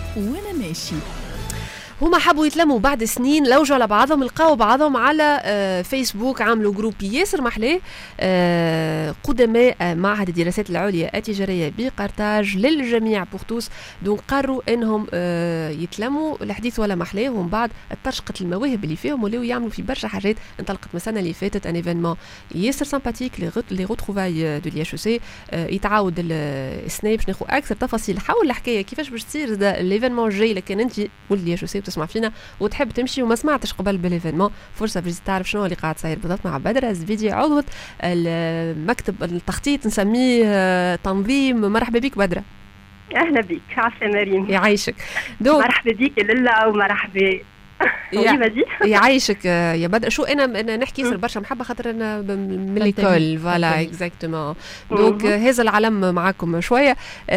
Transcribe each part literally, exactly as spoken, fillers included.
وانا ماشي. هما حبوا يتلموا بعد سنين، لوجوا على بعضهم، لقاوا بعضهم على آه فيسبوك، عملوا جروب ياسر محلاه آه قدماء معهد الدراسات العليا التجاريه بقرطاج للجميع بورتوس. دونك قرروا انهم آه يتلموا، الحديث ولا محلاه، ومن بعد اترشقت المواهب اللي فيهم ولاو يعملوا في برشا حاجات. انطلقت من السنه اللي فاتت ان ايفينمون ياسر سامباتيك لي روتروفاي دو لي اتش سي. يتعاود السنه باش ناخذ اكثر تفاصيل حول الحكايه كيفاش باش تصير الايفينمون الجاي. لكن انت ولد لي اتش سي تسمع فينا وتحب تمشي وما سمعتش قبل بالايفينمون، فرصه باش تعرف شنو اللي قاعد صاير بالضبط مع بدر الزبيدي عضو المكتب التخطيط نسميه تنظيم. مرحبا بك بدر. اهلا بك. عسى مريم. يعيشك. مرحبا بك لله ومرحبا. يعيشك يا بدر. شو انا انا نحكي ياسر برشا محبه خاطر انا من ليكول فوالا اكزاكتومون. دونك هذا العالم معاكم شويه.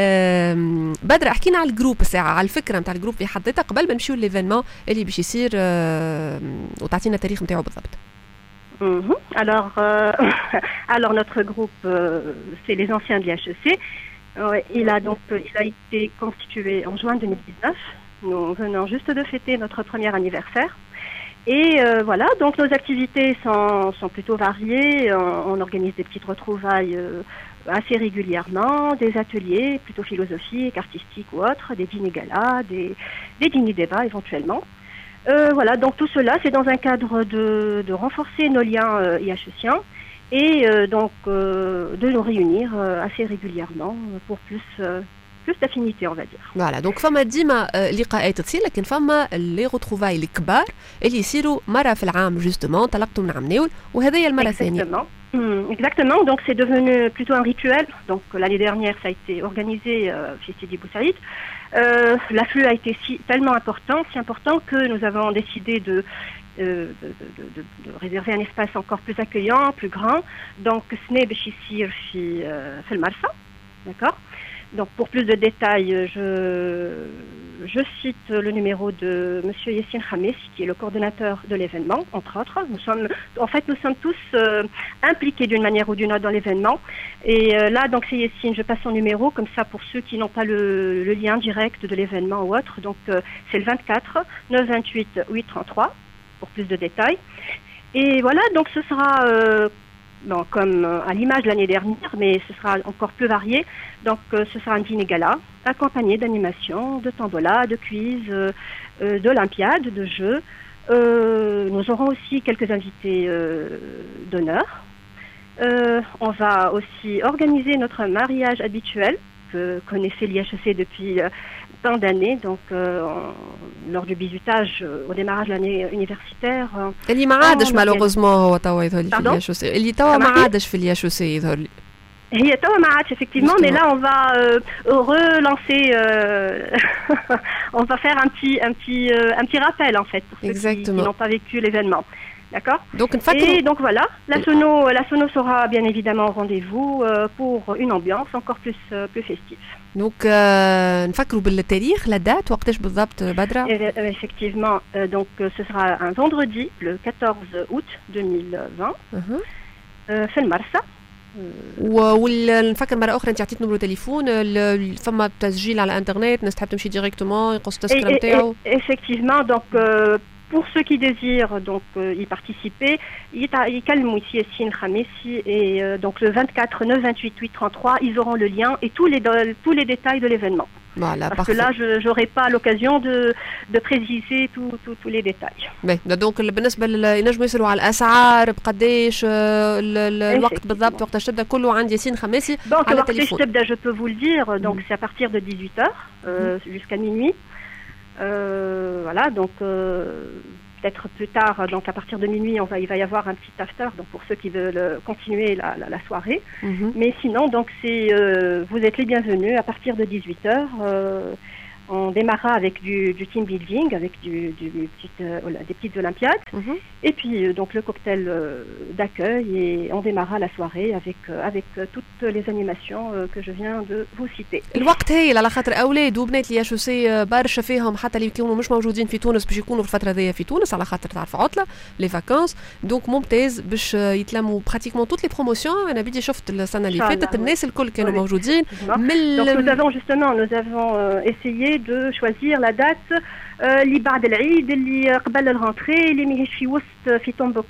بدر احكينا على الجروب الساعه، على الفكره نتاع الجروب في حد ذاتها قبل ما نمشيو لليفينمون اللي باش يصير وتعطينا التاريخ نتاعو بالضبط. Mm-hmm. Alors, euh, alors notre groupe, euh, c'est les anciens de l'I H E C. Euh, il a donc, il a été constitué en juin deux mille dix-neuf. Nous venons juste de fêter notre premier anniversaire. Et euh, voilà, donc nos activités sont, sont plutôt variées. On, on organise des petites retrouvailles euh, assez régulièrement, des ateliers plutôt philosophiques, artistiques ou autres, des dîners-galas, des, des dîners-débats éventuellement. Euh, voilà, donc tout cela, c'est dans un cadre de, de renforcer nos liens euh, IHEciens et euh, donc euh, de nous réunir euh, assez régulièrement pour plus... Euh, plus d'affinité on va dire. Voilà, donc فما ديما لقاءات تصير، لكن فما لي روتروفاي الكبار اللي يصيروا مرة في العام جوستومون. طلقتوا من عام ناول وهذه المرة الثانية. Exactement. Exactement, donc c'est devenu plutôt un rituel. Donc l'année dernière ça a été organisé euh, chez Sidi Bou Saïd. Euh, l'afflux a été si, tellement important, si important que nous avons décidé de De, de, de, de, de réserver un espace encore plus accueillant, plus grand. Donc ce n'est pas ici في المرسى, d'accord. Donc pour plus de détails, je, je cite le numéro de Monsieur Yassine Khamessi, qui est le coordonnateur de l'événement, entre autres. Nous sommes, en fait, nous sommes tous euh, impliqués d'une manière ou d'une autre dans l'événement. Et euh, là, donc c'est Yassine, je passe son numéro, comme ça pour ceux qui n'ont pas le, le lien direct de l'événement ou autre. Donc euh, c'est le vingt-quatre neuf vingt-huit huit trente-trois, pour plus de détails. Et voilà, donc ce sera... Euh, Bon, comme euh, à l'image de l'année dernière, mais ce sera encore plus varié. Donc, euh, ce sera un dîner gala, accompagné d'animations, de tombola, de quiz, euh, euh, d'olympiades, de jeux. Euh, nous aurons aussi quelques invités euh, d'honneur. Euh, on va aussi organiser notre mariage habituel, que connaissait l'I H E C depuis euh, tant d'années, donc euh, on, lors du bizutage euh, au démarrage de l'année universitaire. اللي ما عادش malheureusement هو توا يظهر لي في الإي إتش أو سي. اللي توا ما عادش في الإي إتش أو سي يظهر لي. هي توا ما عادش effectivement, mais là on va euh, relancer, euh, on va faire un petit, un petit, euh, un petit rappel en fait pour ceux qui, qui n'ont pas vécu l'événement. D'accord. Donc, et donc voilà, la sono, la sono sera bien évidemment au rendez-vous euh, pour une ambiance encore plus, euh, plus festive. Donc, نفكروا بالتاريخ la date وقتاش بالضبط بدرة؟ Effectivement, euh, donc ce sera un vendredi le quatorze août deux mille vingt في المرسى. ونفكر مرة أخرى أنت عطيت نمرو تليفون، فما تسجيل على الانترنت الناس تحب تمشي ديريكتومون يقص التذكرة نتاعو. Effectivement, donc euh, pour ceux qui désirent donc euh, y participer, يكلموا ici Yassine Khamessi et euh, donc le vingt-quatre neuf vingt-huit huit trente-trois, ils auront le lien et tous les tous les détails de l'événement. Voilà, parce parfait. que là je n'aurai pas l'occasion de de préciser tous tous tous les détails. باهي دونك بالنسبه ينجموا يسالوا على الاسعار بقداش الوقت بالضبط وقتاش تبدا كله عند ياسين خماسي على التليفون. Donc je peux vous le dire, donc c'est à partir de dix-huit heures euh, jusqu'à minuit. Euh, voilà, donc euh, peut-être plus tard, donc à partir de minuit, on va, il va y avoir un petit after, donc pour ceux qui veulent continuer la, la, la soirée. Mm-hmm. Mais sinon, donc c'est, euh, vous êtes les bienvenus à partir de dix-huit heures. Euh, on démarrera avec du, du team building, avec du, du, du petite, euh, des petites olympiades, mm-hmm. et puis euh, donc le cocktail euh, d'accueil, et on démarrera la soirée avec euh, avec euh, toutes les animations euh, que je viens de vous citer. الوقت هايل على خاطر اولاد وبنات لي اتش سي برشا فيهم حتى اللي يكونوا مش موجودين في تونس باش يكونوا في الفتره هذيا في تونس على خاطر تعرف عطله لي فاكونس. دونك ممتاز باش يتلموا براتيكمون توت لي بروموسيون. انا بدي شفت السنه اللي فاتت الناس الكل كانوا موجودين. Donc nous avons justement nous avons euh, essayé de choisir la date اللي بعد العيد اللي قبل الرنتري اللي ماهيش في وسط في طنبق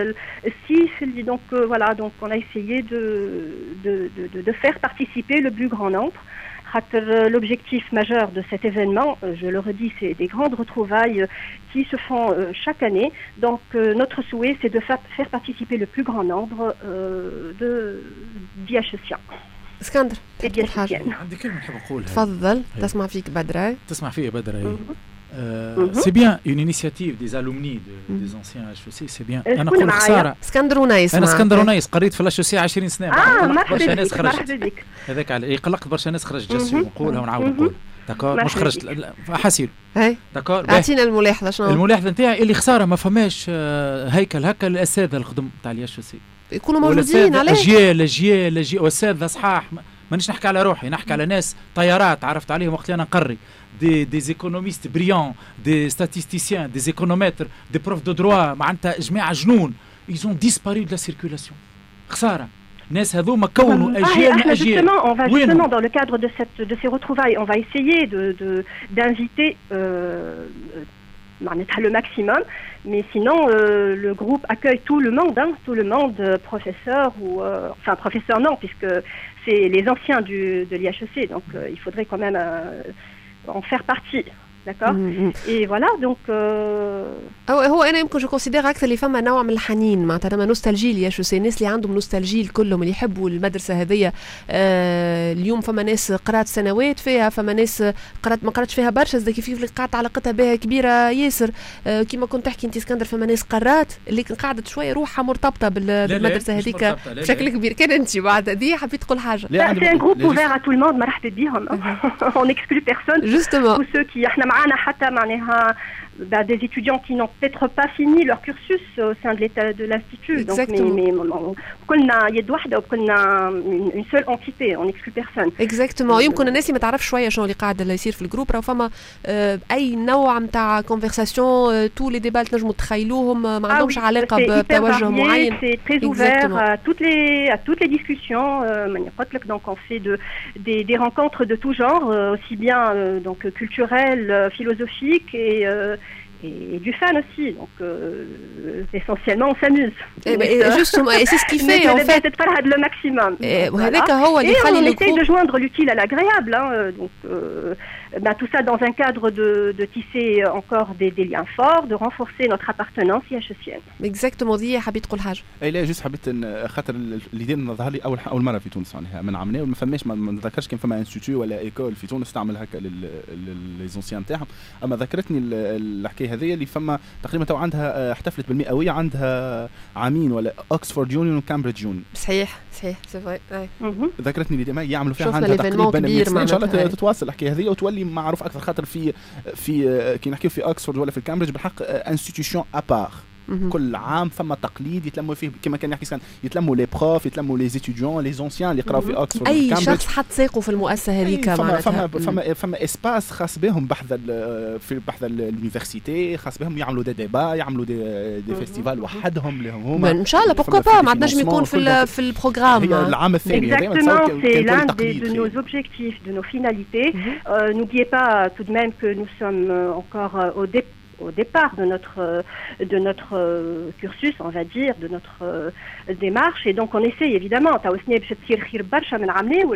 السيف اللي donc voilà donc on a essayé de de de de faire participer le plus grand nombre. L'objectif majeur de cet événement, je le redis, c'est des grandes retrouvailles qui se font chaque année. Donc notre souhait, c'est de faire participer le plus grand nombre de دياشيسيان. اسكندر عندي كلمة نحب نقولها. تفضل تسمع فيك بدرة. تسمع فيا بدرة. C'est bien une initiative des alumni de, des anciens H E C, c'est bien. أنا نقول خسارة. اسكندر ونايس. أنا اسكندر ونايس قريت في الاتش سي عشرين سنة. آه مرحبا بك مرحبا بك. هذاك على قلقت برشا ناس خرجت جسم نقولها ونعاود نقول. داكور مش خرجت حسيل. هاي. داكور. أعطينا الملاحظة شنو؟ الملاحظة نتاعي اللي خسارة ما فماش هيكل هكا الأساتذة الخدم تاع الاتش سي. يكونوا موجودين عليه. أجيال أجيال أجيال وأساتذة صحاح. مانيش نحكي على روحي نحكي على ناس طيارات عرفت عليهم وقت اللي انا نقري دي دي ايكونوميست بريون دي ستاتيستيسيان دي ايكونومتر دي بروف دو دروا معناتها جماعه جنون ايزون ديسباري دو لا سيركولاسيون خساره الناس هذوما كونوا اجيال اجيال on va justement dans le cadre de cette de ces retrouvailles on va essayer de de d'inviter euh, le maximum, mais sinon euh, le groupe accueille tout le monde, hein, tout le monde, euh, professeurs ou euh, enfin professeurs non, puisque c'est les anciens du, de l'I H E C, donc euh, il faudrait quand même euh, en faire partie. d'accord mm-hmm. Et voilà donc euh... هو انا يمكن جو كونسيدير اكثر اللي فما نوع من الحنين معناتها لما نوستالجي يا شو سي الناس اللي عندهم نوستالجي كلهم اللي يحبوا المدرسه هذيا آه اليوم فما ناس قرات سنوات فيها فما ناس قرات ما قراتش فيها برشا زي كيف اللي قاعده علاقتها بها كبيره ياسر آه كيما كنت تحكي انت اسكندر فما ناس قرات اللي قاعده شويه روحها مرتبطه بالمدرسه هذيك بشكل كبير. كان انت بعد هذه حبيت تقول حاجه؟ لا سي ان جروب اوفير ا تو الموند مرحبا بهم اون اكسكلو بيرسون جوستومون سو كي احنا معانا حتى معناها bah, des étudiants qui n'ont peut-être pas fini leur cursus au sein de l'état de l'institut. Donc, mais, mais on a une seule entité, on n'exclut personne. Exactement. يمكن الناس ما تعرف شويه شنو اللي قاعد اللي يصير في الجروب راه فما اي نوع نتاع كونفرساسيون تو لي ديبات نجموا تخيلوهم ما عندهمش علاقه بتوجه معين. C'est très ouvert à toutes les à toutes les discussions. Donc on fait de des des rencontres de tout genre, aussi bien donc culturelles, philosophiques et Et, et du fan aussi, donc euh, essentiellement on s'amuse. Et, mais, et justement, et c'est ce qui fait en fait le maximum. Et, voilà. Et on essaye de joindre l'utile à l'agréable, hein, donc euh, bah, tout ça dans un cadre de, de tisser encore des, des liens forts, de renforcer notre appartenance IHECienne. Exactement. دي حبيت تقول حاجة. أي لا جست حبيت خاطر اللي دينا ظهر لي أول أول مرة في تونس معناها من عامين وما فماش ما نذكرش كان فما انستيتيو ولا إيكول في تونس تعمل هكا للزونسيان تاعهم، أما ذكرتني الحكاية هذه اللي فما تقريبا تو عندها احتفلت بالمئويه عندها عامين ولا اوكسفورد يونيون وكامبريدج يونيون. صحيح صحيح سي فري. ذكرتني اللي ديما يعملوا فيها عندها تقريبا ان شاء الله تتواصل الحكايه هذه وتولي معروف اكثر خاطر في في كي نحكيو في اوكسفورد ولا في كامبريدج بالحق انستيتيوشن ابار كل عام فما تقليد يتلموا فيه كما كان يحكي سكان يتلموا لي بروف يتلموا لي ستوديون لي زونسيان اللي قراو في اوكسفورد اي شخص حط ساقه في المؤسسه هذيك معناتها فما فما فما اسباس خاص بهم بحث في بحث اليونيفرسيتي خاص بهم يعملوا دي ديبا يعملوا دي دي فيستيفال وحدهم اللي هما ان شاء الله بوكو با ما نجم يكون في في البروغرام العام الثاني exactement c'est l'un de nos objectifs de nos finalités n'oubliez pas tout de même que nous sommes encore au départ au départ de notre de notre cursus, on va dire, de notre démarche, et donc on essaye évidemment. Taousni باش تصير خير برشا من عامين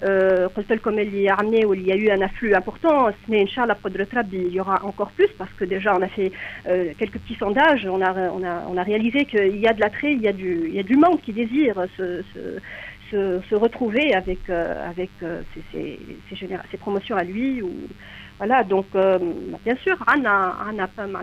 قلت لكم اللي عامين واللي y a eu un afflux important. Mais inchallah بقدرة ربي il y aura encore plus parce que déjà on a fait euh, quelques petits sondages, on a on a on a réalisé qu'il y a de l'attrait, il y a du il y a du monde qui désire se se se, se retrouver avec euh, avec euh, ces ces ces, généra- ces promotions à lui ou voilà, donc euh, bien sûr, Anna, Anna,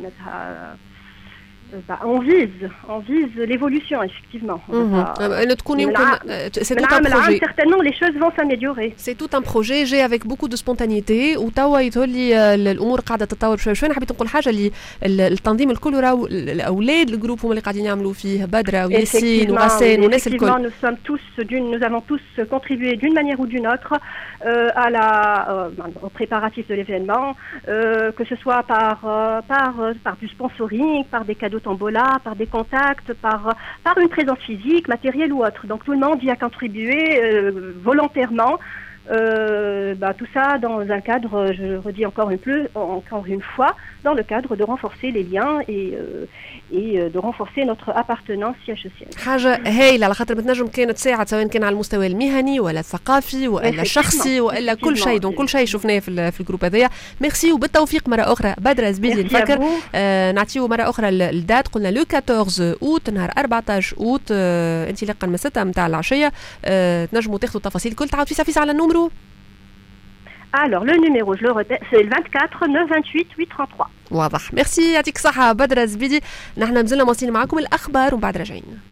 bah, on vise, on vise l'évolution effectivement. C'est tout un projet. Certainement, les choses vont s'améliorer. C'est tout un projet. J'ai avec beaucoup de spontanéité. وتوا يتولي الأمور قاعدة تتطور شوي شوي. حبيت نقول حاجة اللي التنظيم الكل راهو الأولاد الجروب هم اللي قاعدين يعملوا فيه بدرة وياسين وغسان والناس الكل. Nous sommes tous d'une, nous avons tous contribué d'une manière ou d'une autre euh, à la, euh, aux préparatifs de l'événement, euh, que ce soit par euh, par par du sponsoring, par des cadeaux tombola, par des contacts, par par une présence physique, matérielle ou autre. Donc tout le monde y a contribué euh, volontairement Euh, bah, tout ça dans un cadre, je le redis encore une, peu, encore une fois, dans le cadre de renforcer les liens et, euh, et de renforcer notre appartenance C H E C N. حاجة هايلة على خاطر بتنجم كانت تساعد سواء كان على المستوى المهني ولا الثقافي ولا الشخصي ولا كل شيء دونك كل شيء شفناه في في الجروب هذايا. ميرسي وبالتوفيق مرة أخرى بدر زبيدي. نفكر آه نعطيو مرة أخرى الدات قلنا لو أربعطاش أوت نهار أربعطاش أوت آه انطلاقا من ستة متاع العشية. آه تنجموا تاخذوا التفاصيل الكل. تعاود فيسا فيسا على النمرو. Alors, le numéro, je le répète, c'est le vingt-quatre neuf vingt-huit huit trente-trois. واضح. ميرسي يعطيك الصحة بدر زبيدي. نحن مازلنا مواصلين معكم الأخبار ومن بعد راجعين.